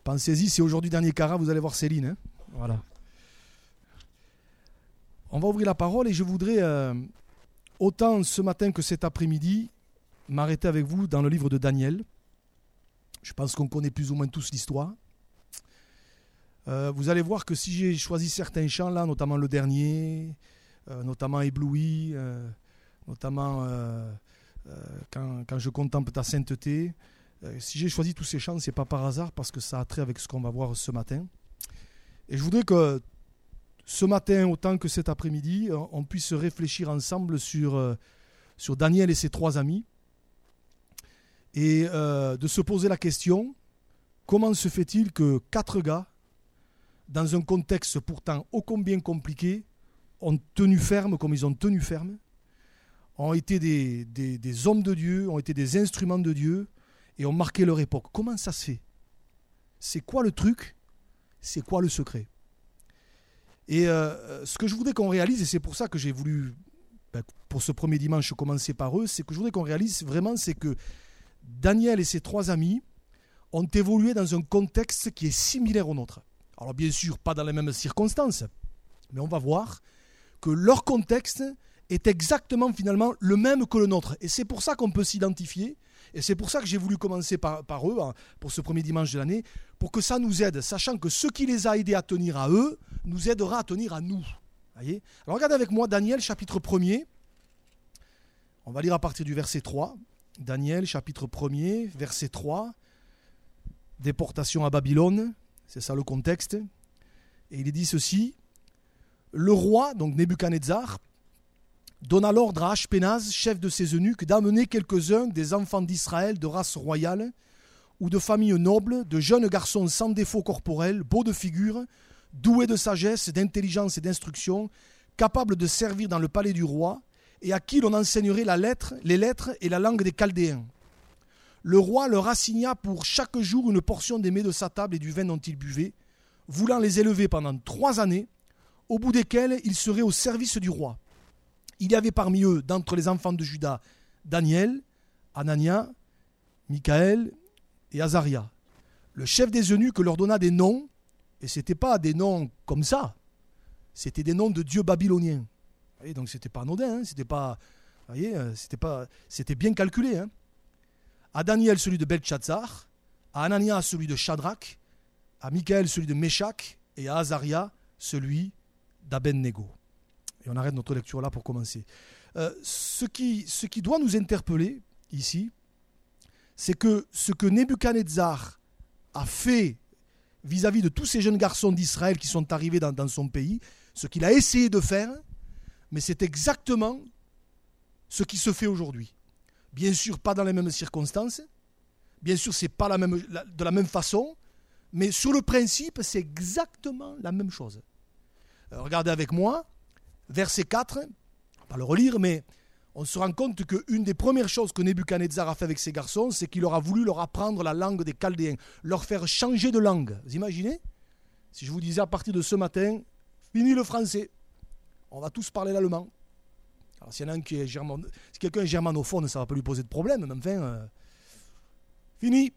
Pensez-y, c'est aujourd'hui dernier carat, vous allez voir Céline. Hein, voilà. On va ouvrir la parole et je voudrais, autant ce matin que cet après-midi, m'arrêter avec vous dans le livre de Daniel. Je pense qu'on connaît plus ou moins tous l'histoire. Vous allez voir que si j'ai choisi certains chants là, notamment le dernier, notamment Ébloui, notamment quand je contemple ta sainteté, si j'ai choisi tous ces chants, c'est pas par hasard parce que ça a trait avec ce qu'on va voir ce matin. Et je voudrais que ce matin, autant que cet après-midi, on puisse réfléchir ensemble sur Daniel et ses 3 amis et de se poser la question, comment se fait-il que 4 gars, dans un contexte pourtant ô combien compliqué, ont tenu ferme comme ils ont tenu ferme, ont été des hommes de Dieu, ont été des instruments de Dieu et ont marqué leur époque. Comment ça se fait? C'est quoi le truc? C'est quoi le secret? Et ce que je voudrais qu'on réalise, et c'est pour ça que j'ai voulu, pour ce premier dimanche, commencer par eux, c'est que je voudrais qu'on réalise vraiment, c'est que Daniel et ses 3 amis ont évolué dans un contexte qui est similaire au nôtre. Alors bien sûr, pas dans les mêmes circonstances, mais on va voir que leur contexte est exactement finalement le même que le nôtre. Et c'est pour ça qu'on peut s'identifier, et c'est pour ça que j'ai voulu commencer par eux, pour ce premier dimanche de l'année, pour que ça nous aide, sachant que ce qui les a aidés à tenir à eux, nous aidera à tenir à nous. Voyez ? Alors regardez avec moi Daniel chapitre 1er, on va lire à partir du verset 3, Daniel chapitre 1er, verset 3, déportation à Babylone, c'est ça le contexte, et il est dit ceci, le roi, donc Nebuchadnezzar, donna l'ordre à Ashpenaz, chef de ses eunuques, d'amener quelques-uns des enfants d'Israël de race royale ou de famille noble, de jeunes garçons sans défaut corporel, beaux de figure, doués de sagesse, d'intelligence et d'instruction, capables de servir dans le palais du roi, et à qui l'on enseignerait les lettres et la langue des Chaldéens. Le roi leur assigna pour chaque jour une portion des mets de sa table et du vin dont ils buvaient, voulant les élever pendant 3 années, au bout desquelles ils seraient au service du roi. Il y avait parmi eux, d'entre les enfants de Juda, Daniel, Anania, Michaël et Azaria. Le chef des eunuques leur donna des noms, et ce n'étaient pas des noms comme ça, c'était des noms de dieux babyloniens. Vous voyez, donc ce n'était pas anodin, c'était bien calculé. Hein. À Daniel celui de Belchazzar, à Anania celui de Shadrach, à Michaël celui de Meshach, et à Azaria celui d'Abednego. Et on arrête notre lecture là pour commencer. Ce qui doit nous interpeller ici, c'est que ce que Nebuchadnezzar a fait vis-à-vis de tous ces jeunes garçons d'Israël qui sont arrivés dans son pays, ce qu'il a essayé de faire, mais c'est exactement ce qui se fait aujourd'hui. Bien sûr, pas dans les mêmes circonstances, bien sûr, c'est pas de la même façon, mais sur le principe, c'est exactement la même chose. Regardez avec moi, verset 4, on va pas le relire, mais on se rend compte qu'une des premières choses que Nebuchadnezzar a fait avec ces garçons, c'est qu'il aura voulu leur apprendre la langue des Chaldéens, leur faire changer de langue. Vous imaginez? Si je vous disais à partir de ce matin, fini le français, on va tous parler l'allemand. Alors s'il y en a un qui est si quelqu'un est germanophone, ça ne va pas lui poser de problème, mais enfin, fini.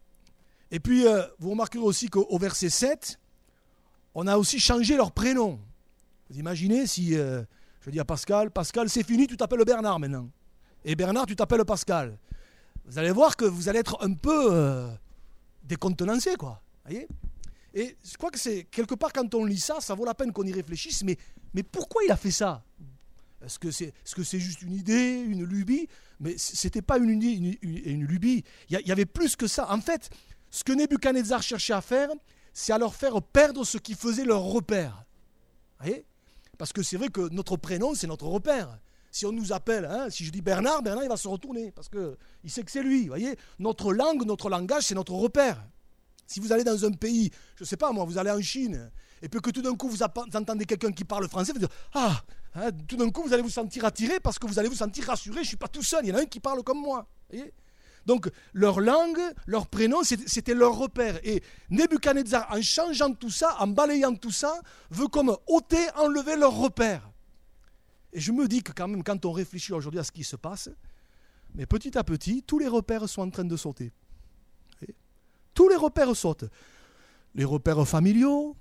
Et puis, vous remarquerez aussi qu'au verset 7, on a aussi changé leur prénom. Vous imaginez si je dis à Pascal, c'est fini, tu t'appelles Bernard maintenant. Et Bernard, tu t'appelles Pascal. Vous allez voir que vous allez être un peu décontenancé, quoi. Voyez ? Et je crois que c'est quelque part quand on lit ça, ça vaut la peine qu'on y réfléchisse. Mais pourquoi il a fait ça ? Est-ce que c'est juste une idée, une lubie ? Mais c'était pas une lubie. Il y avait plus que ça. En fait, ce que Nebuchadnezzar cherchait à faire, c'est à leur faire perdre ce qui faisait leur repère. Vous voyez ? Parce que c'est vrai que notre prénom, c'est notre repère. Si on nous appelle, si je dis Bernard, il va se retourner parce qu'il sait que c'est lui. Vous voyez ? Notre langue, notre langage, c'est notre repère. Si vous allez dans un pays, je ne sais pas moi, vous allez en Chine, et puis que tout d'un coup vous entendez quelqu'un qui parle français, vous dites tout d'un coup vous allez vous sentir attiré parce que vous allez vous sentir rassuré, je ne suis pas tout seul, il y en a un qui parle comme moi. Voyez ? Donc leur langue, leur prénom, c'était leur repère. Et Nebuchadnezzar, en changeant tout ça, en balayant tout ça, veut comme ôter, enlever leur repère. Et je me dis que quand même, quand on réfléchit aujourd'hui à ce qui se passe, mais petit à petit, tous les repères sont en train de sauter. Tous les repères sautent. les repères familiaux.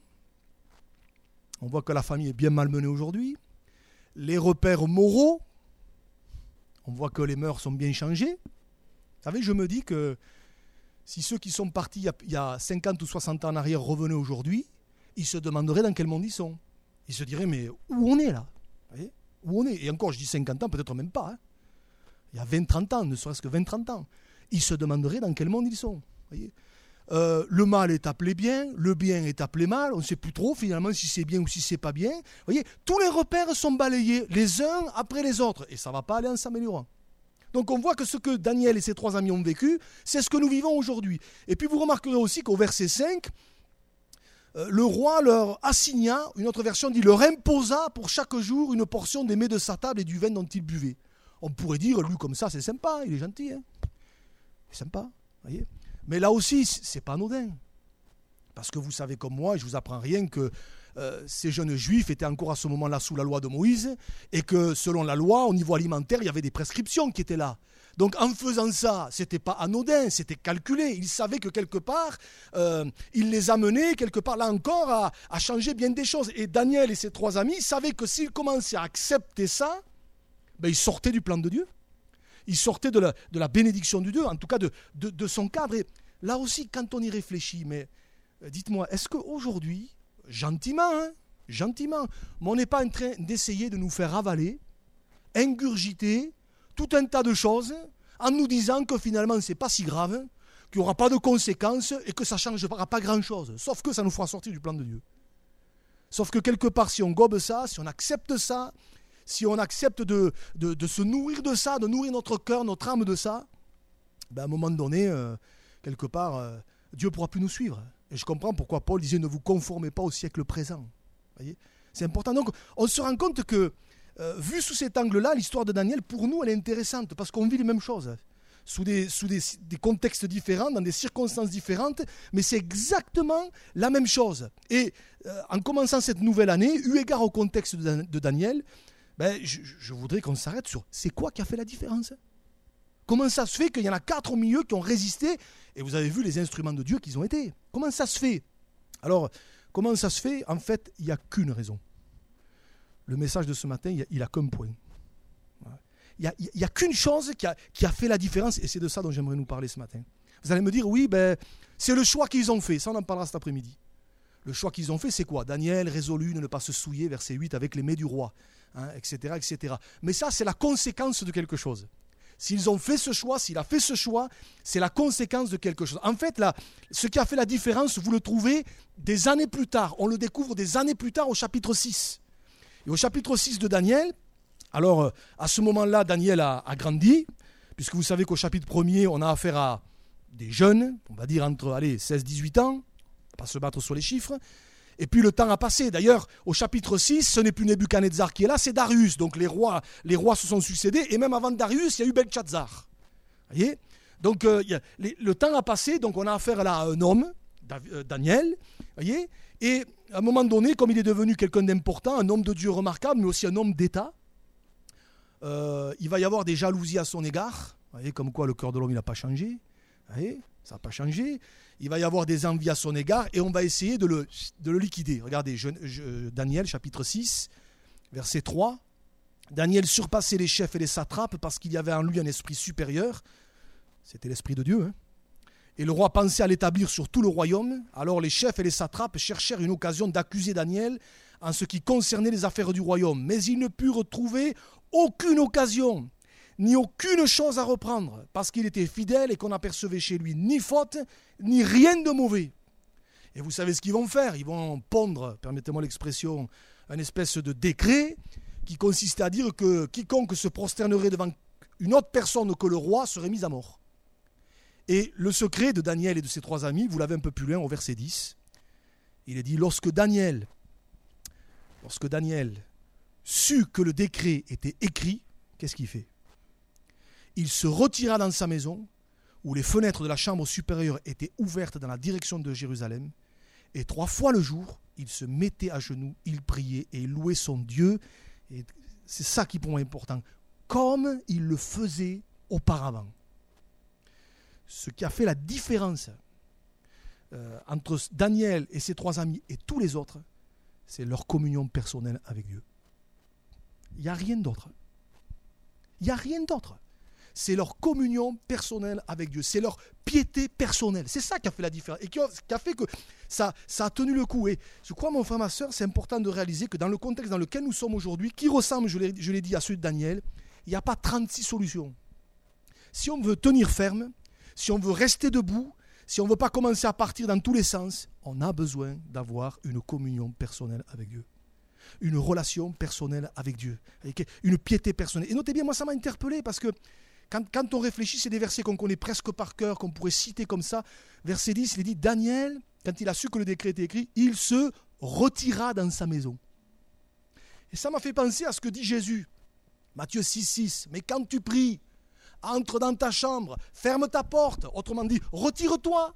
On voit que la famille est bien malmenée aujourd'hui. Les repères moraux. On voit que les mœurs sont bien changées. Vous savez, je me dis que si ceux qui sont partis il y a 50 ou 60 ans en arrière revenaient aujourd'hui, ils se demanderaient dans quel monde ils sont. Ils se diraient, mais où on est là? Vous voyez, où on est? Et encore, je dis 50 ans, peut-être même pas. Hein. Il y a 20-30 ans, ne serait-ce que 20-30 ans. Ils se demanderaient dans quel monde ils sont. Vous voyez, le mal est appelé bien, le bien est appelé mal. On ne sait plus trop finalement si c'est bien ou si c'est pas bien. Vous voyez, tous les repères sont balayés les uns après les autres. Et ça ne va pas aller en s'améliorant. Donc on voit que ce que Daniel et ses 3 amis ont vécu, c'est ce que nous vivons aujourd'hui. Et puis vous remarquerez aussi qu'au verset 5, le roi leur assigna, une autre version dit, leur imposa pour chaque jour une portion des mets de sa table et du vin dont ils buvaient. On pourrait dire, lui comme ça, c'est sympa, il est gentil. Hein, c'est sympa, voyez. Mais là aussi, c'est pas anodin. Parce que vous savez comme moi, et je ne vous apprends rien, que ces jeunes juifs étaient encore à ce moment-là sous la loi de Moïse, et que selon la loi, au niveau alimentaire, il y avait des prescriptions qui étaient là. Donc en faisant ça, ce n'était pas anodin, c'était calculé. Ils savaient que quelque part, il les amenait quelque part là encore à changer bien des choses. Et Daniel et ses 3 amis savaient que s'ils commençaient à accepter ça, ben, ils sortaient du plan de Dieu. Ils sortaient de la bénédiction de Dieu, en tout cas de son cadre. Et là aussi, quand on y réfléchit, mais dites-moi, est-ce qu'aujourd'hui, gentiment, mais on n'est pas en train d'essayer de nous faire avaler, ingurgiter tout un tas de choses en nous disant que finalement, ce n'est pas si grave, qu'il n'y aura pas de conséquences et que ça ne changera pas grand-chose, sauf que ça nous fera sortir du plan de Dieu. Sauf que quelque part, si on gobe ça, si on accepte ça, si on accepte de se nourrir de ça, de nourrir notre cœur, notre âme de ça, ben à un moment donné, quelque part, Dieu ne pourra plus nous suivre. Et je comprends pourquoi Paul disait « Ne vous conformez pas au siècle présent ». Voyez, c'est important. Donc, on se rend compte que, vu sous cet angle-là, l'histoire de Daniel, pour nous, elle est intéressante, parce qu'on vit les mêmes choses, sous des contextes différents, dans des circonstances différentes, mais c'est exactement la même chose. Et en commençant cette nouvelle année, eu égard au contexte de Daniel, ben, je voudrais qu'on s'arrête sur c'est quoi qui a fait la différence? Comment ça se fait qu'il y en a 4 au milieu qui ont résisté? Et vous avez vu les instruments de Dieu qu'ils ont été. Comment ça se fait? Alors, comment ça se fait? En fait, il n'y a qu'une raison. Le message de ce matin, il n'a qu'un point. Il n'y a qu'une chose qui a fait la différence, et c'est de ça dont j'aimerais nous parler ce matin. Vous allez me dire, oui, ben, c'est le choix qu'ils ont fait. Ça, on en parlera cet après-midi. Le choix qu'ils ont fait, c'est quoi? Daniel résolu de ne pas se souiller, verset 8, avec les mets du roi, hein, etc., etc. Mais ça, c'est la conséquence de quelque chose. S'ils ont fait ce choix, s'il a fait ce choix, c'est la conséquence de quelque chose. En fait, là, ce qui a fait la différence, vous le trouvez des années plus tard. On le découvre des années plus tard au chapitre 6. Et au chapitre 6 de Daniel, alors à ce moment-là, Daniel a grandi, puisque vous savez qu'au chapitre 1er, on a affaire à des jeunes, on va dire entre 16-18 ans, on ne va pas se battre sur les chiffres. Et puis le temps a passé. D'ailleurs, au chapitre 6, ce n'est plus Nebuchadnezzar qui est là, c'est Darius. Donc les rois se sont succédés. Et même avant Darius, il y a eu Belshazzar. Vous voyez? Donc le temps a passé. Donc on a affaire là à un homme, Daniel. Voyez? Et à un moment donné, comme il est devenu quelqu'un d'important, un homme de Dieu remarquable, mais aussi un homme d'État, il va y avoir des jalousies à son égard. Vous voyez, comme quoi le cœur de l'homme, il n'a pas changé. Vous voyez? Ça n'a pas changé. Il va y avoir des envies à son égard et on va essayer de le liquider. Regardez, Daniel, chapitre 6, verset 3. Daniel surpassait les chefs et les satrapes parce qu'il y avait en lui un esprit supérieur. C'était l'esprit de Dieu. Hein. Et le roi pensait à l'établir sur tout le royaume. Alors les chefs et les satrapes cherchèrent une occasion d'accuser Daniel en ce qui concernait les affaires du royaume. Mais ils ne purent trouver aucune occasion, ni aucune chose à reprendre, parce qu'il était fidèle et qu'on n'apercevait chez lui ni faute, ni rien de mauvais. Et vous savez ce qu'ils vont faire? Ils vont pondre, permettez-moi l'expression, une espèce de décret qui consistait à dire que quiconque se prosternerait devant une autre personne que le roi serait mis à mort. Et le secret de Daniel et de ses 3 amis, vous l'avez un peu plus loin au verset 10, il est dit, lorsque Daniel sut que le décret était écrit, qu'est-ce qu'il fait? Il se retira dans sa maison, où les fenêtres de la chambre supérieure étaient ouvertes dans la direction de Jérusalem, et 3 fois le jour, il se mettait à genoux, il priait et il louait son Dieu. Et c'est ça qui pour moi est important, comme il le faisait auparavant. Ce qui a fait la différence entre Daniel et ses 3 amis et tous les autres, c'est leur communion personnelle avec Dieu. Il n'y a rien d'autre. Il n'y a rien d'autre. C'est leur communion personnelle avec Dieu. C'est leur piété personnelle. C'est ça qui a fait la différence. Et qui a fait que ça a tenu le coup. Et je crois, mon frère, ma soeur, c'est important de réaliser que dans le contexte dans lequel nous sommes aujourd'hui, qui ressemble, je l'ai dit, à celui de Daniel, il n'y a pas 36 solutions. Si on veut tenir ferme, si on veut rester debout, si on ne veut pas commencer à partir dans tous les sens, on a besoin d'avoir une communion personnelle avec Dieu. Une relation personnelle avec Dieu. Une piété personnelle. Et notez bien, moi ça m'a interpellé parce que quand on réfléchit, c'est des versets qu'on connaît presque par cœur, qu'on pourrait citer comme ça. Verset 10, il dit, Daniel, quand il a su que le décret était écrit, il se retira dans sa maison. Et ça m'a fait penser à ce que dit Jésus. Matthieu 6, mais quand tu pries, entre dans ta chambre, ferme ta porte, autrement dit, retire-toi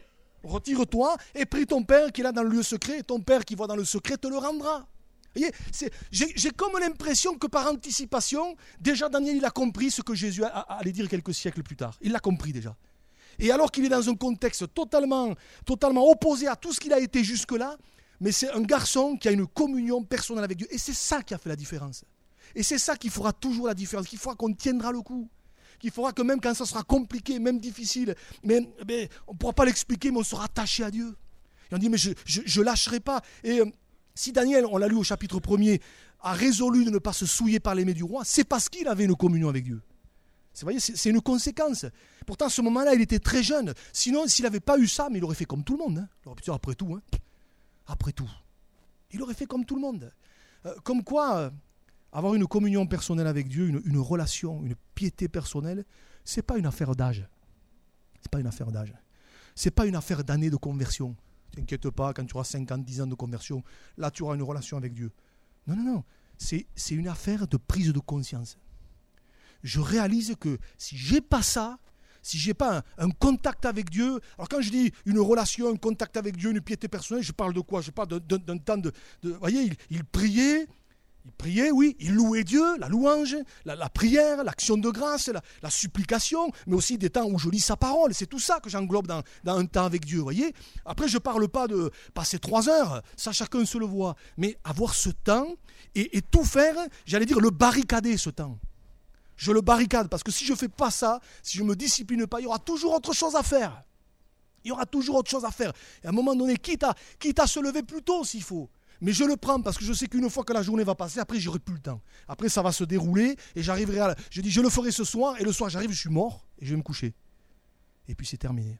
et prie ton Père qui est là dans le lieu secret, et ton Père qui voit dans le secret te le rendra. Vous voyez, j'ai comme l'impression que par anticipation, déjà Daniel il a compris ce que Jésus allait dire quelques siècles plus tard. Il l'a compris déjà. Et alors qu'il est dans un contexte totalement opposé à tout ce qu'il a été jusque-là, mais c'est un garçon qui a une communion personnelle avec Dieu. Et c'est ça qui a fait la différence. Et c'est ça qui fera toujours la différence, qu'il fera qu'on tiendra le coup. Qu'il faudra que même quand ça sera compliqué, même difficile, mais on ne pourra pas l'expliquer, mais on sera attaché à Dieu. Et on dit, mais je ne lâcherai pas. Et si Daniel, on l'a lu au chapitre 1er, a résolu de ne pas se souiller par les mets du roi, c'est parce qu'il avait une communion avec Dieu. Vous voyez, c'est une conséquence. Pourtant, à ce moment-là, il était très jeune. Sinon, s'il n'avait pas eu ça, mais il aurait fait comme tout le monde. Il aurait pu dire, après tout. Il aurait fait comme tout le monde. Comme quoi... avoir une communion personnelle avec Dieu, une relation, une piété personnelle, ce n'est pas une affaire d'âge. Ce n'est pas une affaire d'âge. Ce n'est pas une affaire d'années de conversion. Ne t'inquiète pas, quand tu auras 5 ans, 10 ans de conversion, là tu auras une relation avec Dieu. Non. C'est une affaire de prise de conscience. Je réalise que si je n'ai pas ça, si je n'ai pas un contact avec Dieu, alors quand je dis une relation, un contact avec Dieu, une piété personnelle, je parle de quoi? Je parle d'un temps de... Vous voyez, il priait... Il priait, oui, il louait Dieu, la louange, la prière, l'action de grâce, la supplication, mais aussi des temps où je lis sa parole. C'est tout ça que j'englobe dans un temps avec Dieu, voyez. Après, je ne parle pas de passer 3 heures, ça chacun se le voit, mais avoir ce temps et tout faire, j'allais dire le barricader ce temps. Je le barricade parce que si je ne fais pas ça, si je ne me discipline pas, il y aura toujours autre chose à faire. Il y aura toujours autre chose à faire. Et à un moment donné, quitte à se lever plus tôt s'il faut. Mais je le prends parce que je sais qu'une fois que la journée va passer, après j'aurai plus le temps. Après ça va se dérouler et j'arriverai à... Je dis je le ferai ce soir et le soir j'arrive, je suis mort et je vais me coucher. Et puis c'est terminé.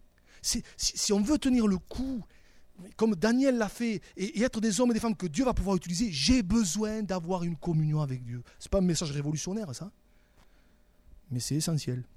Si on veut tenir le coup, comme Daniel l'a fait, et être des hommes et des femmes que Dieu va pouvoir utiliser, j'ai besoin d'avoir une communion avec Dieu. Ce n'est pas un message révolutionnaire ça, mais c'est essentiel.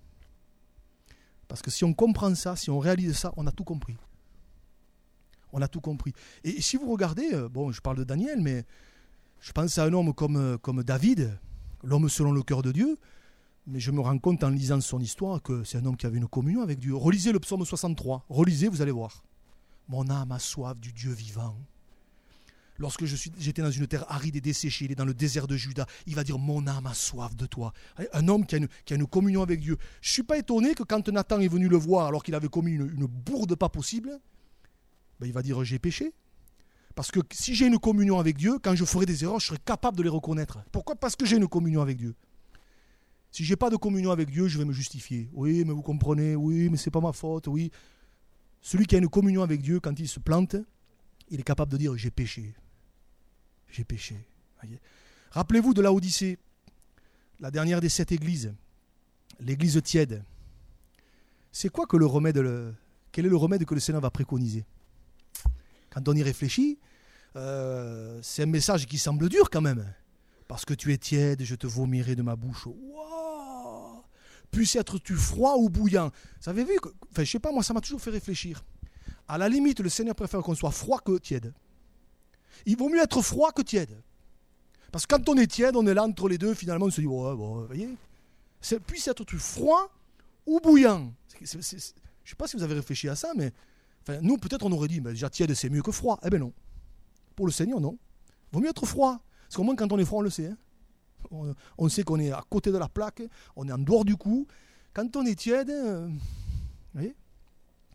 Parce que si on comprend ça, si on réalise ça, on a tout compris. On a tout compris. Et si vous regardez, bon, je parle de Daniel, mais je pense à un homme comme David, l'homme selon le cœur de Dieu, mais je me rends compte en lisant son histoire que c'est un homme qui avait une communion avec Dieu. Relisez le psaume 63, relisez, vous allez voir. Mon âme a soif du Dieu vivant. Lorsque j'étais dans une terre aride et desséchée, il est dans le désert de Juda, il va dire, mon âme a soif de toi. Un homme qui a une communion avec Dieu. Je ne suis pas étonné que quand Nathan est venu le voir, alors qu'il avait commis une bourde pas possible, il va dire j'ai péché. Parce que si j'ai une communion avec Dieu, quand je ferai des erreurs, je serai capable de les reconnaître. Pourquoi? Parce que j'ai une communion avec Dieu. Si je n'ai pas de communion avec Dieu, je vais me justifier. Oui, mais vous comprenez, oui, mais ce n'est pas ma faute, oui. Celui qui a une communion avec Dieu, quand il se plante, il est capable de dire j'ai péché. J'ai péché. Voyez. Rappelez-vous de Laodicée, la dernière des 7 églises, l'église tiède. C'est quoi que le remède, quel est le remède que le Seigneur va préconiser? Quand on y réfléchit, c'est un message qui semble dur quand même. Parce que tu es tiède, je te vomirai de ma bouche. Wow! Puisse être-tu froid ou bouillant. Vous avez vu que, enfin, je sais pas, moi ça m'a toujours fait réfléchir. À la limite, le Seigneur préfère qu'on soit froid que tiède. Il vaut mieux être froid que tiède. Parce que quand on est tiède, on est là entre les deux, finalement on se dit, ouais, bon, vous voyez. Puisse être-tu froid ou bouillant. Je ne sais pas si vous avez réfléchi à ça, mais enfin, nous, peut-être, on aurait dit, déjà tiède, c'est mieux que froid. Eh bien non. Pour le Seigneur, non. Il vaut mieux être froid. Parce qu'au moins, quand on est froid, on le sait. Hein. On sait qu'on est à côté de la plaque, on est en dehors du coup. Quand on est tiède, vous voyez.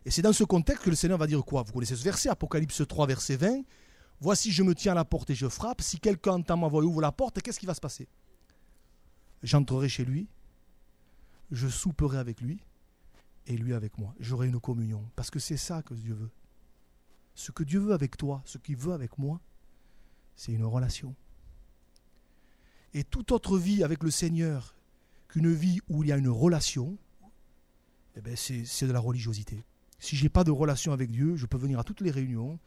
Et c'est dans ce contexte que le Seigneur va dire quoi? Vous connaissez ce verset, Apocalypse 3, verset 20. Voici, je me tiens à la porte et je frappe. Si quelqu'un entend ma voix et ouvre la porte, qu'est-ce qui va se passer? J'entrerai chez lui, je souperai avec lui et lui avec moi. J'aurai une communion. Parce que c'est ça que Dieu veut. Ce que Dieu veut avec toi, ce qu'il veut avec moi, c'est une relation. Et toute autre vie avec le Seigneur qu'une vie où il y a une relation, eh bien c'est de la religiosité. Si je n'ai pas de relation avec Dieu, je peux venir à toutes les réunions.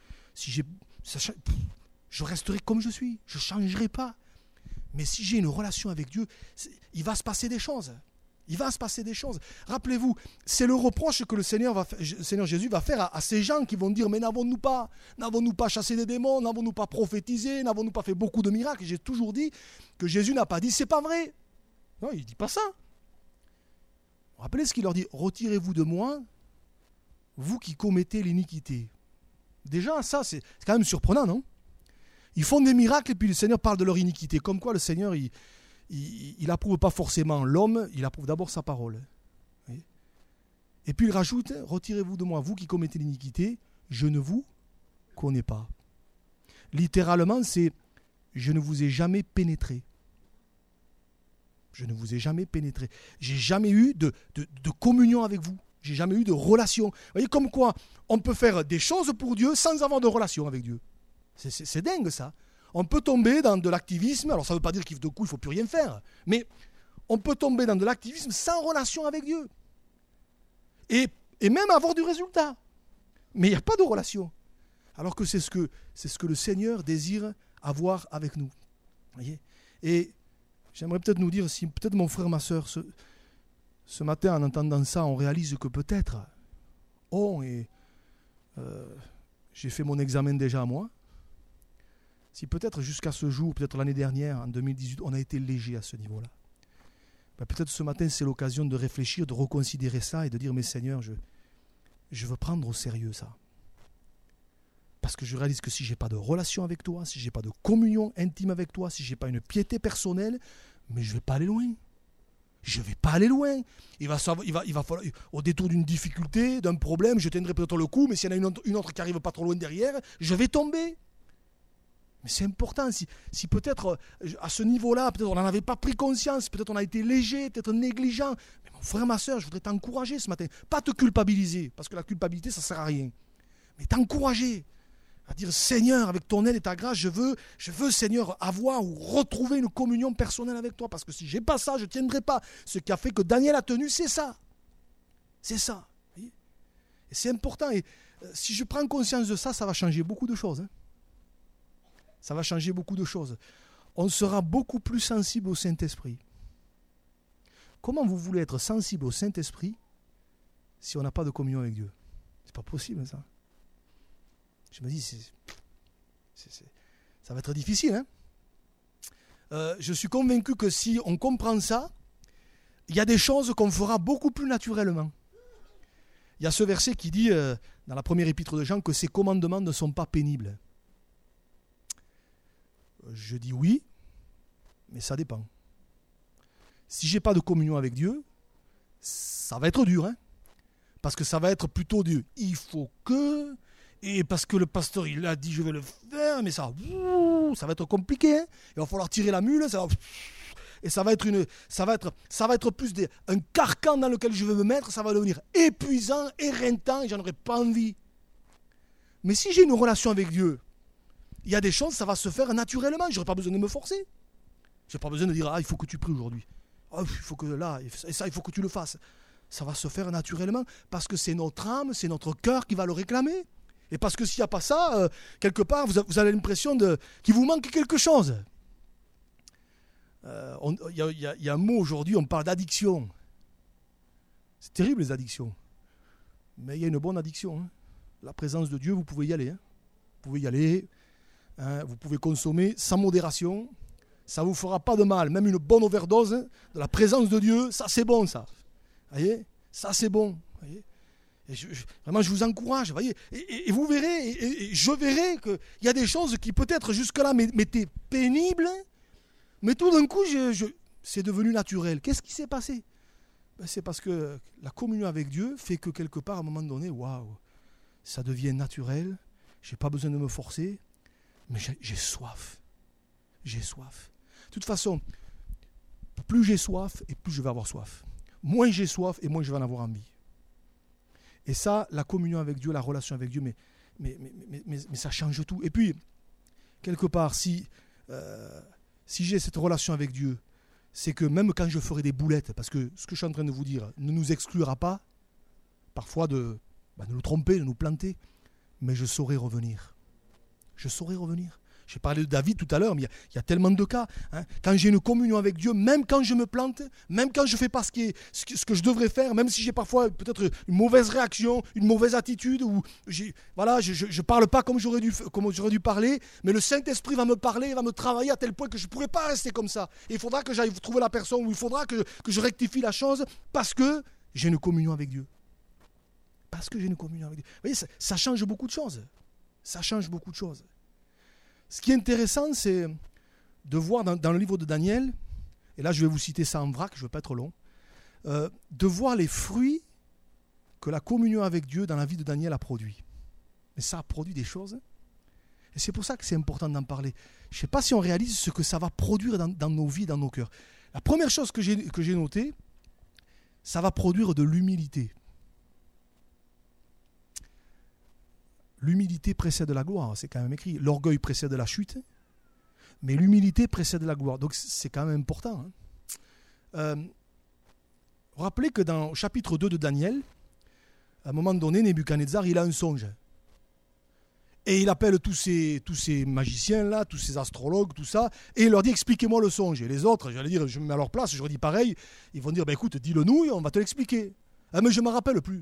Je resterai comme je suis. Je ne changerai pas. Mais si j'ai une relation avec Dieu, il va se passer des choses. Il va se passer des choses. Rappelez-vous, c'est le reproche que le Seigneur Jésus va faire à ces gens qui vont dire « Mais n'avons-nous pas chassé des démons? N'avons-nous pas prophétisé? N'avons-nous pas fait beaucoup de miracles ?» J'ai toujours dit que Jésus n'a pas dit « C'est pas vrai ». Non, il ne dit pas ça. Rappelez ce qu'il leur dit « Retirez-vous de moi, vous qui commettez l'iniquité. » Déjà, ça, c'est quand même surprenant, non? Ils font des miracles et puis le Seigneur parle de leur iniquité. Comme quoi le Seigneur, il n'approuve pas forcément l'homme, il approuve d'abord sa parole. Et puis il rajoute, retirez-vous de moi, vous qui commettez l'iniquité, je ne vous connais pas. Littéralement, c'est, je ne vous ai jamais pénétré. Je ne vous ai jamais pénétré. J'ai jamais eu de communion avec vous. J'ai jamais eu de relation. Vous voyez, comme quoi on peut faire des choses pour Dieu sans avoir de relation avec Dieu. C'est dingue ça. On peut tomber dans de l'activisme, alors ça ne veut pas dire qu'il ne faut plus rien faire, mais on peut tomber dans de l'activisme sans relation avec Dieu. Et même avoir du résultat. Mais il n'y a pas de relation. Alors que c'est ce que le Seigneur désire avoir avec nous. Voyez. Et j'aimerais peut-être nous dire, si peut-être mon frère, ma soeur, ce matin en entendant ça, on réalise que peut-être, j'ai fait mon examen déjà à moi, si peut-être jusqu'à ce jour, peut-être l'année dernière, en 2018, on a été léger à ce niveau-là. Ben peut-être ce matin, c'est l'occasion de réfléchir, de reconsidérer ça et de dire, mais Seigneur, je veux prendre au sérieux ça. Parce que je réalise que si je n'ai pas de relation avec toi, si je n'ai pas de communion intime avec toi, si je n'ai pas une piété personnelle, mais je ne vais pas aller loin. Je ne vais pas aller loin. Il va falloir, au détour d'une difficulté, d'un problème, je tiendrai peut-être le coup, mais s'il y en a une autre qui n'arrive pas trop loin derrière, je vais tomber. Mais c'est important, si peut-être à ce niveau-là, peut-être on n'en avait pas pris conscience, peut-être on a été léger, peut-être négligent. Mais mon frère, ma soeur, je voudrais t'encourager ce matin. Pas te culpabiliser, parce que la culpabilité, ça ne sert à rien. Mais t'encourager à dire, Seigneur, avec ton aide et ta grâce, je veux, Seigneur, avoir ou retrouver une communion personnelle avec toi. Parce que si je n'ai pas ça, je ne tiendrai pas. Ce qui a fait que Daniel a tenu, c'est ça. C'est ça. Et c'est important. Et si je prends conscience de ça, ça va changer beaucoup de choses. Ça va changer beaucoup de choses. On sera beaucoup plus sensible au Saint-Esprit. Comment vous voulez être sensible au Saint-Esprit si on n'a pas de communion avec Dieu? C'est pas possible, ça. Je me dis, ça va être difficile. Je suis convaincu que si on comprend ça, il y a des choses qu'on fera beaucoup plus naturellement. Il y a ce verset qui dit, dans la première épître de Jean, que ces commandements ne sont pas pénibles. Je dis oui, mais ça dépend. Si je n'ai pas de communion avec Dieu, ça va être dur. Parce que ça va être plutôt du « il faut que », et parce que le pasteur il a dit « je vais le faire », mais ça va être compliqué. Il va falloir tirer la mule, et ça va être plus un carcan dans lequel je vais me mettre, ça va devenir épuisant, éreintant, et j'en aurai pas envie. Mais si j'ai une relation avec Dieu, il y a des choses, ça va se faire naturellement. Je n'aurai pas besoin de me forcer. Je n'ai pas besoin de dire, il faut que tu pries aujourd'hui. Il faut que là, et ça, il faut que tu le fasses. Ça va se faire naturellement parce que c'est notre âme, c'est notre cœur qui va le réclamer. Et parce que s'il n'y a pas ça, quelque part, vous avez l'impression qu'il vous manque quelque chose. Il y a un mot aujourd'hui, on parle d'addiction. C'est terrible les addictions. Mais il y a une bonne addiction. La présence de Dieu, vous pouvez y aller. Vous pouvez y aller. Vous pouvez consommer sans modération. Ça ne vous fera pas de mal. Même une bonne overdose de la présence de Dieu, ça c'est bon ça. Voyez, ça c'est bon. Voyez, et vraiment je vous encourage. Voyez, et vous verrez, et je verrai qu'il y a des choses qui peut-être jusque-là m'étaient pénibles, mais tout d'un coup c'est devenu naturel. Qu'est-ce qui s'est passé? C'est parce que la communion avec Dieu fait que quelque part, à un moment donné, waouh, ça devient naturel, je n'ai pas besoin de me forcer, mais j'ai soif. J'ai soif. De toute façon, plus j'ai soif et plus je vais avoir soif. Moins j'ai soif et moins je vais en avoir envie. Et ça, la communion avec Dieu, la relation avec Dieu, mais ça change tout. Et puis, quelque part, si j'ai cette relation avec Dieu, c'est que même quand je ferai des boulettes, parce que ce que je suis en train de vous dire ne nous exclura pas, parfois de nous tromper, de nous planter, mais je saurai revenir. Je saurai revenir. J'ai parlé de David tout à l'heure, mais il y a tellement de cas. Hein. Quand j'ai une communion avec Dieu, même quand je me plante, même quand je ne fais pas ce que je devrais faire, même si j'ai parfois peut-être une mauvaise réaction, une mauvaise attitude, ou je ne parle pas comme j'aurais dû parler, mais le Saint-Esprit va me parler, va me travailler à tel point que je ne pourrai pas rester comme ça. Et il faudra que j'aille trouver la personne, ou il faudra que je rectifie la chose, parce que j'ai une communion avec Dieu. Parce que j'ai une communion avec Dieu. Vous voyez, ça change beaucoup de choses. Ça change beaucoup de choses. Ce qui est intéressant, c'est de voir dans le livre de Daniel, et là je vais vous citer ça en vrac, je ne veux pas être long, de voir les fruits que la communion avec Dieu dans la vie de Daniel a produit. Et ça a produit des choses, et c'est pour ça que c'est important d'en parler. Je ne sais pas si on réalise ce que ça va produire dans nos vies, dans nos cœurs. La première chose que j'ai notée, ça va produire de l'humilité. L'humilité précède la gloire, c'est quand même écrit. L'orgueil précède la chute, mais l'humilité précède la gloire. Donc c'est quand même important. Rappelez que dans le chapitre 2 de Daniel, à un moment donné, Nebuchadnezzar, il a un songe. Et il appelle tous ces magiciens-là, tous ces astrologues, tout ça, et il leur dit, expliquez-moi le songe. Et les autres, j'allais dire, je me mets à leur place, je leur dis pareil, ils vont dire, écoute, dis-le nous et on va te l'expliquer. Ah mais je ne me rappelle plus.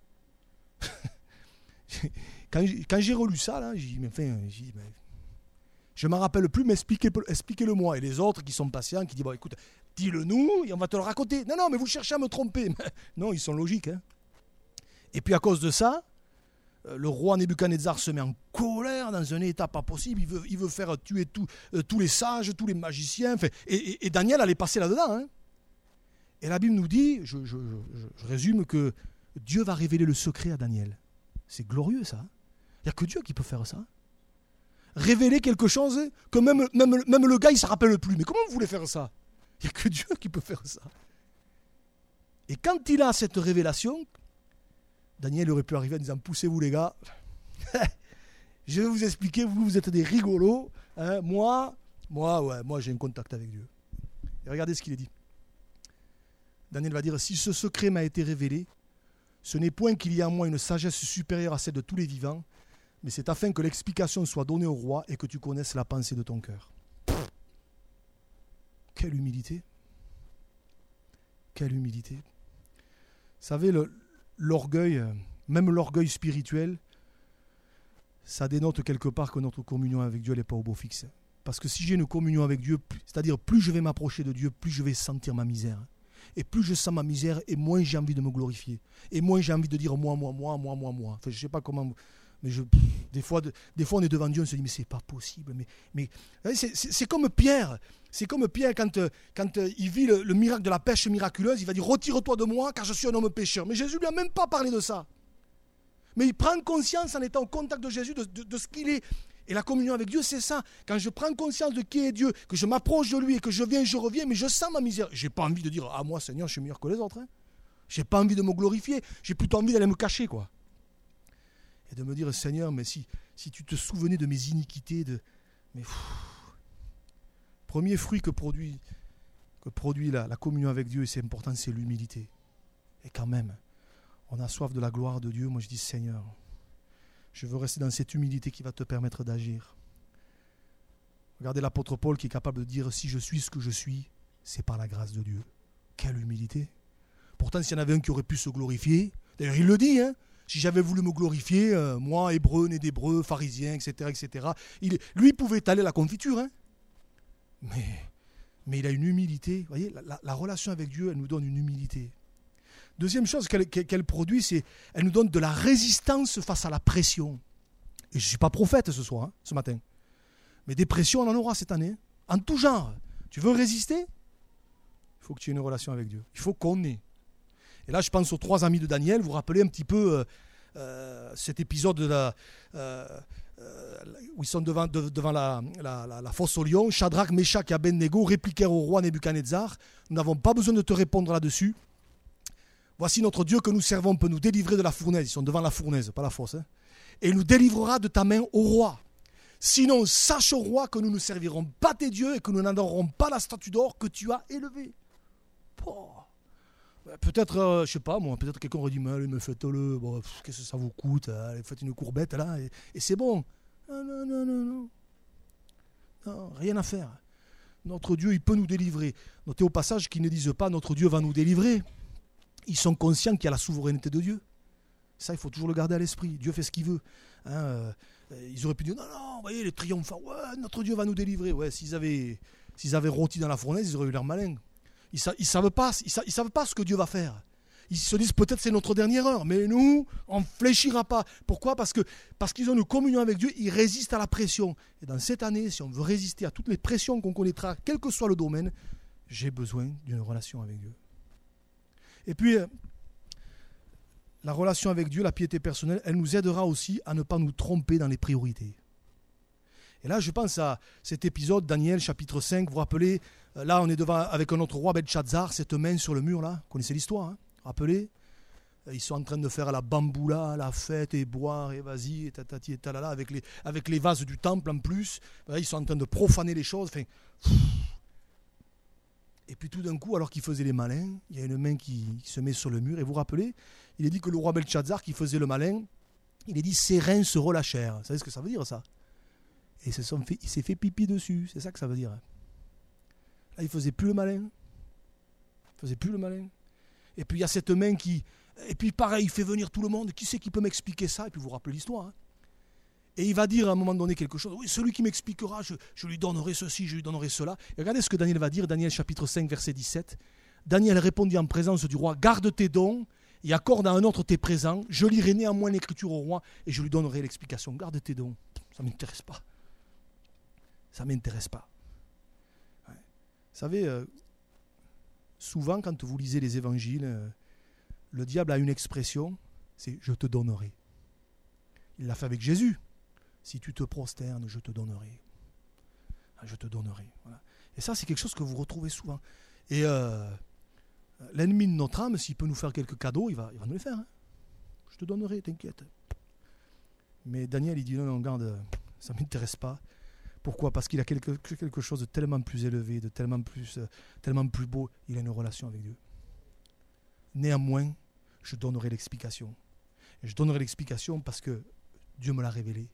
Quand j'ai relu ça, là, j'ai dit, je ne m'en rappelle plus, mais expliquez-le moi. Et les autres qui sont patients, qui disent, écoute, dis-le nous et on va te le raconter. Non, mais vous cherchez à me tromper. Non, ils sont logiques. Hein. Et puis à cause de ça, le roi Nebuchadnezzar se met en colère dans un état pas possible. Il veut faire tuer tous les sages, tous les magiciens. Et Daniel allait passer là-dedans. Hein. Et la Bible nous dit, je résume, que Dieu va révéler le secret à Daniel. C'est glorieux ça. Il n'y a que Dieu qui peut faire ça. Révéler quelque chose que même le gars, il ne se rappelle plus. Mais comment vous voulez faire ça? Il n'y a que Dieu qui peut faire ça. Et quand il a cette révélation, Daniel aurait pu arriver en disant, poussez-vous les gars, je vais vous expliquer, vous êtes des rigolos. Hein, moi j'ai un contact avec Dieu. Et regardez ce qu'il est dit. Daniel va dire, si ce secret m'a été révélé, ce n'est point qu'il y ait en moi une sagesse supérieure à celle de tous les vivants, mais c'est afin que l'explication soit donnée au roi et que tu connaisses la pensée de ton cœur. Quelle humilité! Quelle humilité! Vous savez, l'orgueil, même l'orgueil spirituel, ça dénote quelque part que notre communion avec Dieu n'est pas au beau fixe. Parce que si j'ai une communion avec Dieu, c'est-à-dire plus je vais m'approcher de Dieu, plus je vais sentir ma misère. Et plus je sens ma misère, et moins j'ai envie de me glorifier. Et moins j'ai envie de dire moi. Enfin, je ne sais pas comment... Mais des fois, on est devant Dieu, on se dit, mais c'est pas possible. Mais c'est comme Pierre. C'est comme Pierre quand il vit le miracle de la pêche miraculeuse, il va dire, retire-toi de moi, car je suis un homme pécheur. Mais Jésus ne lui a même pas parlé de ça. Mais il prend conscience en étant au contact de Jésus de ce qu'il est. Et la communion avec Dieu, c'est ça. Quand je prends conscience de qui est Dieu, que je m'approche de lui et que je reviens, mais je sens ma misère. Je n'ai pas envie de dire, ah moi Seigneur, je suis meilleur que les autres. Hein. Je n'ai pas envie de me glorifier. J'ai plutôt envie d'aller me cacher, quoi. Et de me dire, Seigneur, mais si tu te souvenais de mes iniquités, premier fruit que produit la communion avec Dieu, et c'est important, c'est l'humilité. Et quand même, on a soif de la gloire de Dieu. Moi, je dis, Seigneur, je veux rester dans cette humilité qui va te permettre d'agir. Regardez l'apôtre Paul qui est capable de dire, si je suis ce que je suis, c'est par la grâce de Dieu. Quelle humilité! Pourtant, s'il y en avait un qui aurait pu se glorifier, d'ailleurs, il le dit, hein, si j'avais voulu me glorifier, moi, hébreu, né d'hébreu, pharisien, etc., lui pouvait étaler la confiture. Hein. Mais il a une humilité. Vous voyez, la relation avec Dieu, elle nous donne une humilité. Deuxième chose qu'elle produit, c'est qu'elle nous donne de la résistance face à la pression. Et je ne suis pas prophète ce matin. Mais des pressions, on en aura cette année. En tout genre. Tu veux résister? Il faut que tu aies une relation avec Dieu. Il faut qu'on ait. Et là, je pense aux 3 amis de Daniel. Vous vous rappelez un petit peu cet épisode où ils sont devant la fosse au lion. Shadrach, Meshach et Abednego répliquèrent au roi Nebuchadnezzar. Nous n'avons pas besoin de te répondre là-dessus. Voici notre Dieu que nous servons peut nous délivrer de la fournaise. Ils sont devant la fournaise, pas la fosse. Et il nous délivrera de ta main au roi. Sinon, sache au roi que nous ne servirons pas tes dieux et que nous n'adorerons pas la statue d'or que tu as élevée. Oh. Peut-être, je sais pas moi, peut-être quelqu'un aurait dit, mais faites-le, bon, qu'est-ce que ça vous coûte, faites une courbette là, et c'est bon. Non. Non, rien à faire. Notre Dieu, il peut nous délivrer. Notez au passage qu'ils ne disent pas, notre Dieu va nous délivrer. Ils sont conscients qu'il y a la souveraineté de Dieu. Ça, il faut toujours le garder à l'esprit. Dieu fait ce qu'il veut. Ils auraient pu dire, non, vous voyez, les triomphants, ouais, notre Dieu va nous délivrer. Ouais, s'ils avaient rôti dans la fournaise, ils auraient eu l'air malins. Ils savent pas ce que Dieu va faire. Ils se disent peut-être c'est notre dernière heure, mais nous, on ne fléchira pas. Pourquoi ? Parce qu'ils ont une communion avec Dieu, ils résistent à la pression. Et dans cette année, si on veut résister à toutes les pressions qu'on connaîtra, quel que soit le domaine, j'ai besoin d'une relation avec Dieu. Et puis, la relation avec Dieu, la piété personnelle, elle nous aidera aussi à ne pas nous tromper dans les priorités. Et là, je pense à cet épisode, Daniel, chapitre 5, vous vous rappelez, là, on est devant, avec notre roi Belshazzar, cette main sur le mur, là, vous connaissez l'histoire, hein, rappelez, ils sont en train de faire la bamboula, la fête, et boire, et vas-y, et tatati, et talala, avec les vases du temple en plus, ils sont en train de profaner les choses, enfin... Et puis tout d'un coup, alors qu'il faisait les malins, il y a une main qui se met sur le mur. Et vous vous rappelez, il est dit que le roi Belshazzar, qui faisait le malin, il est dit ses reins se relâchèrent. Vous savez ce que ça veut dire, ça ? Et il s'est fait pipi dessus. C'est ça que ça veut dire. Là, il ne faisait plus le malin. Et puis il y a cette main qui... Et puis pareil, il fait venir tout le monde. Qui c'est qui peut m'expliquer ça ? Et puis vous vous rappelez l'histoire, hein ? Et il va dire à un moment donné quelque chose. Oui, celui qui m'expliquera, je lui donnerai ceci, je lui donnerai cela. Et regardez ce que Daniel va dire, Daniel chapitre 5, verset 17. Daniel répondit en présence du roi, garde tes dons et accorde à un autre tes présents. Je lirai néanmoins l'écriture au roi et je lui donnerai l'explication. Garde tes dons. Ça ne m'intéresse pas. Ça ne m'intéresse pas. Ouais. Vous savez, souvent quand vous lisez les évangiles, le diable a une expression, c'est « je te donnerai ». Il l'a fait avec Jésus. Si tu te prosternes, je te donnerai. Je te donnerai. Voilà. Et ça, c'est quelque chose que vous retrouvez souvent. Et l'ennemi de notre âme, s'il peut nous faire quelques cadeaux, il va nous les faire. Hein. Je te donnerai, t'inquiète. Mais Daniel, il dit non, garde, ça ne m'intéresse pas. Pourquoi ? Parce qu'il a quelque chose de tellement plus élevé, de tellement plus beau. Il a une relation avec Dieu. Néanmoins, je donnerai l'explication. Et je donnerai l'explication parce que Dieu me l'a révélé.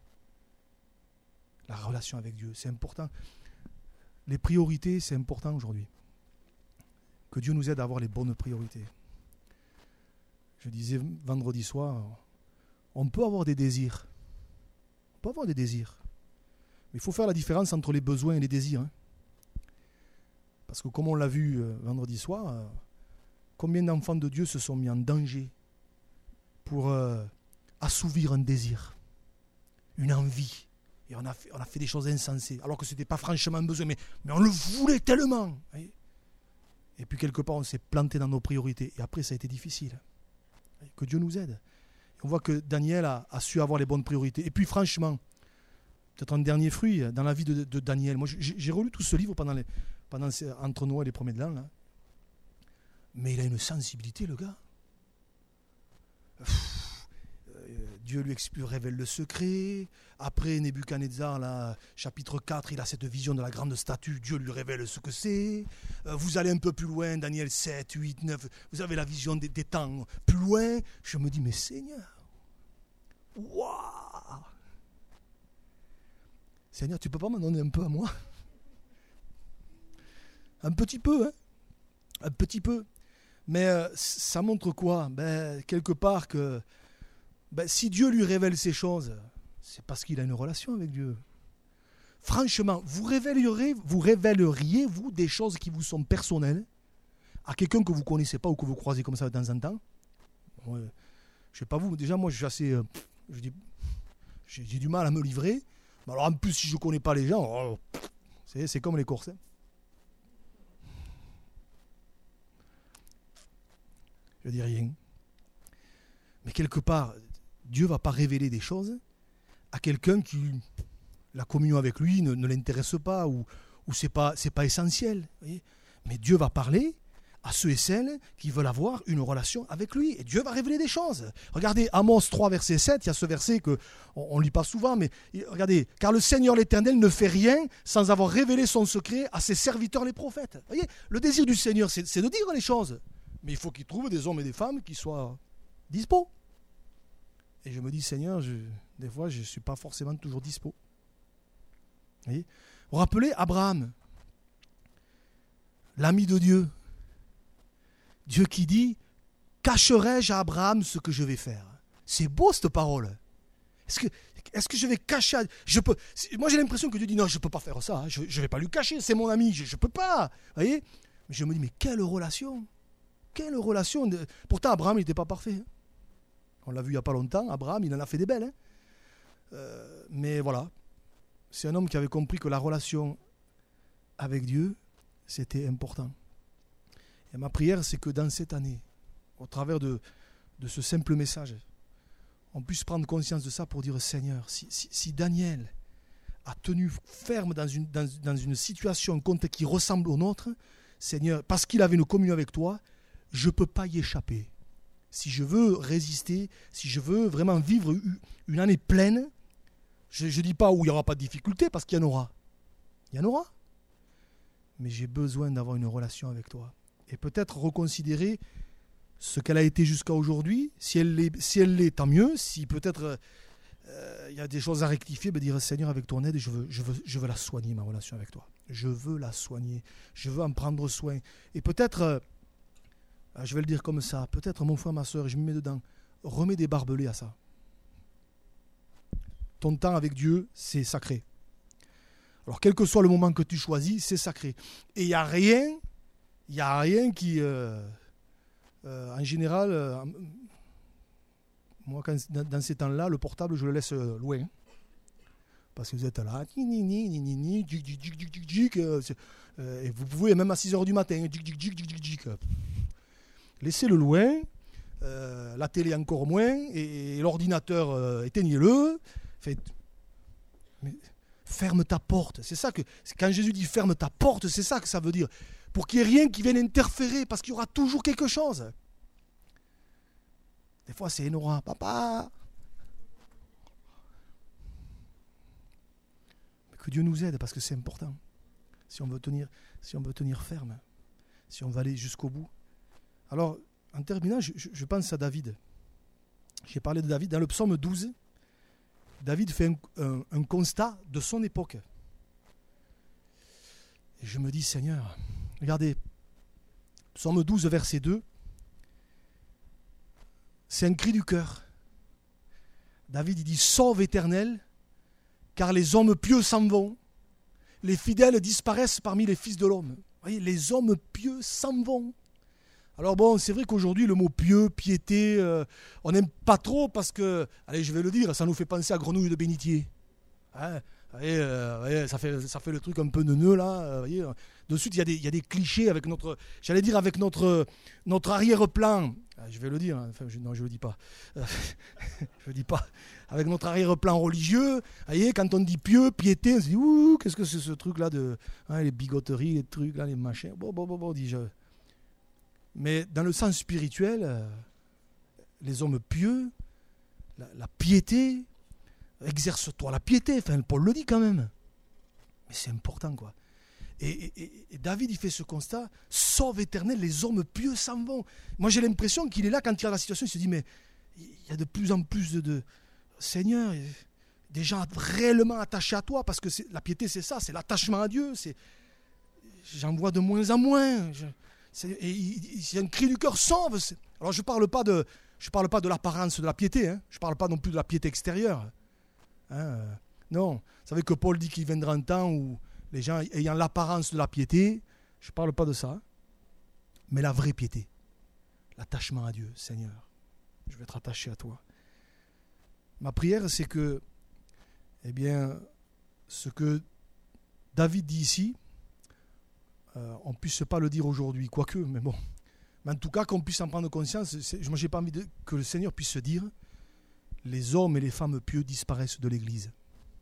La relation avec Dieu, c'est important. Les priorités, c'est important aujourd'hui. Que Dieu nous aide à avoir les bonnes priorités. Je disais vendredi soir, on peut avoir des désirs. On peut avoir des désirs. Mais il faut faire la différence entre les besoins et les désirs. Hein. Parce que comme on l'a vu vendredi soir, combien d'enfants de Dieu se sont mis en danger pour assouvir un désir, une envie. Et on a fait des choses insensées, alors que ce n'était pas franchement un besoin, mais on le voulait tellement. Voyez. Et puis quelque part, on s'est planté dans nos priorités. Et après, ça a été difficile. Voyez. Que Dieu nous aide. Et on voit que Daniel a su avoir les bonnes priorités. Et puis franchement, peut-être un dernier fruit dans la vie de Daniel. Moi, j'ai relu tout ce livre entre Noël et les premiers de l'an. Là. Mais il a une sensibilité, le gars. Dieu lui révèle le secret. Après Nebuchadnezzar, là, chapitre 4, il a cette vision de la grande statue. Dieu lui révèle ce que c'est. Vous allez un peu plus loin, Daniel 7, 8, 9. Vous avez la vision des temps plus loin. Je me dis, mais Seigneur, waouh! Seigneur, tu ne peux pas m'en donner un peu à moi? Un petit peu, hein? Un petit peu. Mais ça montre quoi? Quelque part que si Dieu lui révèle ces choses, c'est parce qu'il a une relation avec Dieu. Franchement, vous révéleriez-vous des choses qui vous sont personnelles à quelqu'un que vous ne connaissez pas ou que vous croisez comme ça de temps en temps? Je ne sais pas vous, déjà moi je suis assez... j'ai du mal à me livrer. Mais alors en plus si je ne connais pas les gens, c'est comme les courses. Hein. je dis rien. Mais quelque part, Dieu ne va pas révéler des choses à quelqu'un qui, la communion avec lui ne l'intéresse pas ou c'est pas essentiel. Vous voyez. Mais Dieu va parler à ceux et celles qui veulent avoir une relation avec lui. Et Dieu va révéler des choses. Regardez Amos 3, verset 7, il y a ce verset qu'on ne lit pas souvent, mais regardez, « Car le Seigneur l'Éternel ne fait rien sans avoir révélé son secret à ses serviteurs les prophètes. » Vous voyez, le désir du Seigneur, c'est de dire les choses. Mais il faut qu'il trouve des hommes et des femmes qui soient dispo. Et je me dis, Seigneur, des fois, je ne suis pas forcément toujours dispo. Vous voyez, vous rappelez Abraham, l'ami de Dieu. Dieu qui dit, cacherai-je à Abraham ce que je vais faire? C'est beau cette parole. Est-ce que je vais cacher moi j'ai l'impression que Dieu dit, non, je ne peux pas faire ça, je ne vais pas lui cacher, c'est mon ami, je ne peux pas. Vous voyez, mais je me dis, mais quelle relation. Quelle relation. Pourtant Abraham il n'était pas parfait. On l'a vu il n'y a pas longtemps, Abraham il en a fait des belles. Mais voilà, c'est un homme qui avait compris que la relation avec Dieu, c'était important. Et ma prière, c'est que dans cette année, au travers de ce simple message, on puisse prendre conscience de ça pour dire, Seigneur, si Daniel a tenu ferme dans une situation, un contexte qui ressemble au nôtre, Seigneur, parce qu'il avait une communion avec toi, je ne peux pas y échapper. Si je veux résister, si je veux vraiment vivre une année pleine, je ne dis pas où il n'y aura pas de difficulté, parce qu'il y en aura. Il y en aura. Mais j'ai besoin d'avoir une relation avec toi. Et peut-être reconsidérer ce qu'elle a été jusqu'à aujourd'hui. Si elle l'est, tant mieux. Si peut-être il y a des choses à rectifier, dire Seigneur, avec ton aide, je veux la soigner, ma relation avec toi. Je veux la soigner. Je veux en prendre soin. Et peut-être, je vais le dire comme ça, peut-être mon frère, ma soeur, je me mets dedans, remets des barbelés à ça. Ton temps avec Dieu, c'est sacré. Alors, quel que soit le moment que tu choisis, c'est sacré. Et il n'y a rien qui, en général, moi, dans ces temps-là, le portable, je le laisse loin. Parce que vous êtes là, et vous pouvez même à 6h du matin, laissez-le loin, la télé encore moins, et l'ordinateur, éteignez-le. Mais ferme ta porte, c'est ça que, quand Jésus dit ferme ta porte, c'est ça que ça veut dire. Pour qu'il n'y ait rien qui vienne interférer, parce qu'il y aura toujours quelque chose. Des fois, c'est énorme. Papa. Mais que Dieu nous aide, parce que c'est important. Si on veut tenir ferme, si on veut aller jusqu'au bout. Alors, en terminant, je pense à David. J'ai parlé de David. Dans le psaume 12, David fait un constat de son époque. Et je me dis, Seigneur, regardez, psaume 12, verset 2, c'est un cri du cœur. David, il dit, sauve Éternel, car les hommes pieux s'en vont. Les fidèles disparaissent parmi les fils de l'homme. Vous voyez, les hommes pieux s'en vont. Alors bon, c'est vrai qu'aujourd'hui, le mot pieux, piété, on n'aime pas trop parce que, allez, je vais le dire, ça nous fait penser à grenouille de bénitier. Hein, ça fait le truc un peu neuneux là. Voyez. De suite, il y a des clichés avec notre arrière-plan. Je vais le dire, enfin, non, je ne le dis pas. Je le dis pas. Avec notre arrière-plan religieux, voyez, quand on dit pieux, piété, on se dit, ouh, qu'est-ce que c'est ce truc-là de les bigoteries, les trucs là, les machins. Bon, dis-je. Mais dans le sens spirituel, les hommes pieux, la piété, exerce-toi la piété, enfin Paul le dit quand même. Mais c'est important quoi. Et David il fait ce constat, sauve Éternel, les hommes pieux s'en vont. Moi j'ai l'impression qu'il est là quand il regarde la situation, il se dit mais il y a de plus en plus de Seigneur, des gens réellement attachés à toi, parce que la piété c'est ça, c'est l'attachement à Dieu, j'en vois de moins en moins. C'est un cri du cœur, sauve. Alors je parle pas de l'apparence de la piété, hein. Je parle pas non plus de la piété extérieure. Hein, non, vous savez que Paul dit qu'il viendra un temps où les gens ayant l'apparence de la piété, je parle pas de ça, mais la vraie piété, l'attachement à Dieu. Seigneur, je vais être attaché à toi. Ma prière, c'est que, ce que David dit ici, on ne puisse pas le dire aujourd'hui, quoique, mais bon, Mais en tout cas, qu'on puisse en prendre conscience. Moi, j'ai pas envie que le Seigneur puisse se dire les hommes et les femmes pieux disparaissent de l'Église.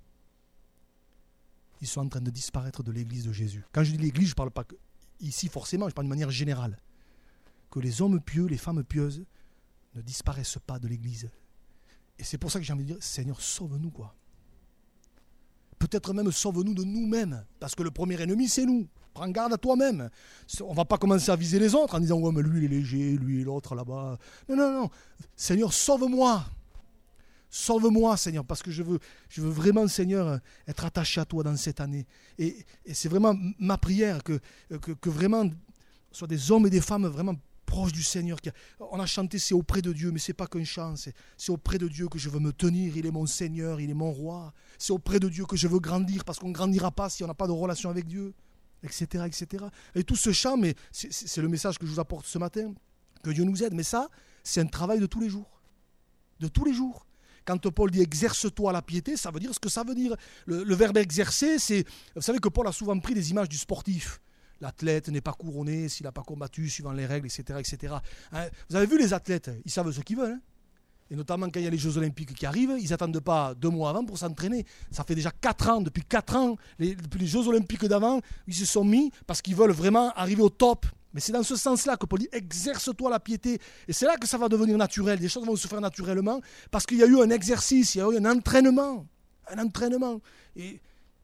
Ils sont en train de disparaître de l'Église de Jésus. Quand je dis l'Église, je ne parle pas ici forcément, je parle de manière générale. Que les hommes pieux, les femmes pieuses ne disparaissent pas de l'Église. Et c'est pour ça que j'ai envie de dire, Seigneur, sauve-nous, quoi. Peut-être même sauve-nous de nous-mêmes, parce que le premier ennemi, c'est nous. Prends garde à toi-même. On ne va pas commencer à viser les autres en disant, ouais, mais lui, il est léger, lui et l'autre là-bas. Non, non, non. Seigneur, sauve-moi. Sauve-moi, Seigneur, parce que je veux vraiment, Seigneur, être attaché à toi dans cette année. Et c'est vraiment ma prière que vraiment, soit des hommes et des femmes vraiment proches du Seigneur. On a chanté, c'est auprès de Dieu, mais ce n'est pas qu'un chant, c'est auprès de Dieu que je veux me tenir. Il est mon Seigneur, il est mon roi. C'est auprès de Dieu que je veux grandir, parce qu'on ne grandira pas si on n'a pas de relation avec Dieu, etc., etc. Et tout ce chant, mais c'est le message que je vous apporte ce matin, que Dieu nous aide. Mais ça, c'est un travail de tous les jours. De tous les jours. Quand Paul dit « exerce-toi la piété », ça veut dire ce que ça veut dire. Le verbe « exercer », c'est... Vous savez que Paul a souvent pris des images du sportif. L'athlète n'est pas couronné s'il n'a pas combattu suivant les règles, etc. etc. Hein, vous avez vu les athlètes, ils savent ce qu'ils veulent. Hein, et notamment quand il y a les Jeux Olympiques qui arrivent, ils n'attendent pas 2 mois avant pour s'entraîner. Ça fait déjà 4 ans, depuis 4 ans, depuis les Jeux Olympiques d'avant, ils se sont mis parce qu'ils veulent vraiment arriver au top. Mais c'est dans ce sens-là que Paul dit « exerce-toi la piété ». Et c'est là que ça va devenir naturel. Les choses vont se faire naturellement parce qu'il y a eu un exercice, il y a eu un entraînement. Un entraînement. Et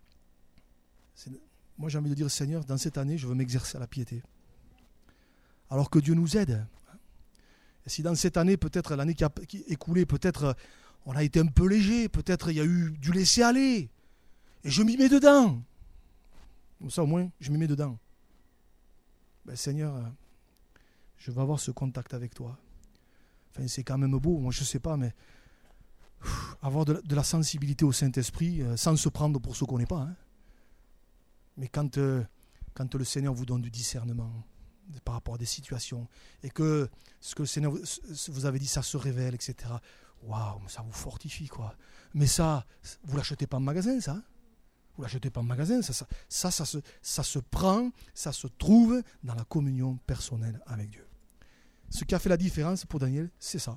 moi, j'ai envie de dire, Seigneur, dans cette année, je veux m'exercer à la piété. Alors que Dieu nous aide. Et si dans cette année, peut-être l'année qui est écoulée, peut-être on a été un peu léger, peut-être il y a eu du laisser-aller. Et je m'y mets dedans. Comme ça, au moins, je m'y mets dedans. Ben, Seigneur, je veux avoir ce contact avec toi. Enfin, c'est quand même beau, moi je ne sais pas, mais avoir de la sensibilité au Saint-Esprit sans se prendre pour ce qu'on n'est pas. Hein. Mais quand le Seigneur vous donne du discernement par rapport à des situations et que ce que le Seigneur vous avait dit, ça se révèle, etc. Waouh, ça vous fortifie, quoi. Mais ça, vous ne l'achetez pas en magasin, ça. Vous ne l'achetez pas en magasin, ça se prend, ça se trouve dans la communion personnelle avec Dieu. Ce qui a fait la différence pour Daniel, c'est ça.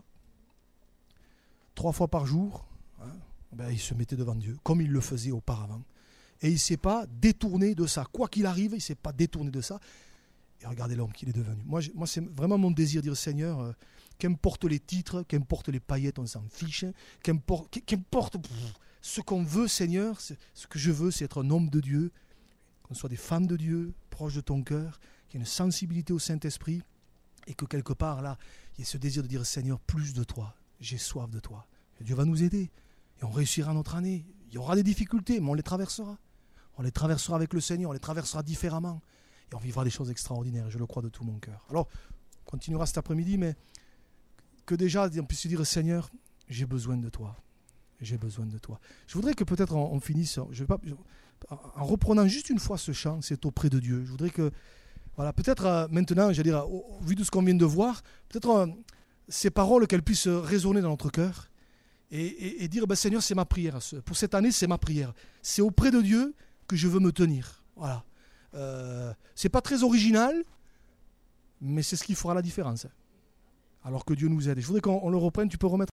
3 fois par jour, hein, ben, il se mettait devant Dieu, comme il le faisait auparavant. Et il ne s'est pas détourné de ça. Quoi qu'il arrive, il ne s'est pas détourné de ça. Et regardez l'homme qu'il est devenu. Moi, c'est vraiment mon désir de dire, Seigneur, qu'importe les titres, qu'importe les paillettes, on s'en fiche, qu'importe ce qu'on veut, Seigneur, ce que je veux, c'est être un homme de Dieu, qu'on soit des femmes de Dieu, proches de ton cœur, qu'il y ait une sensibilité au Saint-Esprit, et que quelque part, là, il y ait ce désir de dire, Seigneur, plus de toi, j'ai soif de toi. Et Dieu va nous aider, et on réussira notre année. Il y aura des difficultés, mais on les traversera. On les traversera avec le Seigneur, on les traversera différemment, et on vivra des choses extraordinaires, je le crois de tout mon cœur. Alors, on continuera cet après-midi, mais que déjà, on puisse se dire, Seigneur, j'ai besoin de toi. J'ai besoin de toi. Je voudrais que peut-être on finisse en reprenant juste une fois ce chant, c'est auprès de Dieu. Je voudrais que, voilà, peut-être maintenant, j'allais dire, au vu de ce qu'on vient de voir, peut-être ces paroles, qu'elles puissent résonner dans notre cœur et dire, ben, Seigneur, c'est ma prière. Pour cette année, c'est ma prière. C'est auprès de Dieu que je veux me tenir. Voilà. C'est pas très original, mais c'est ce qui fera la différence. Alors que Dieu nous aide. Je voudrais qu'on le reprenne. Tu peux remettre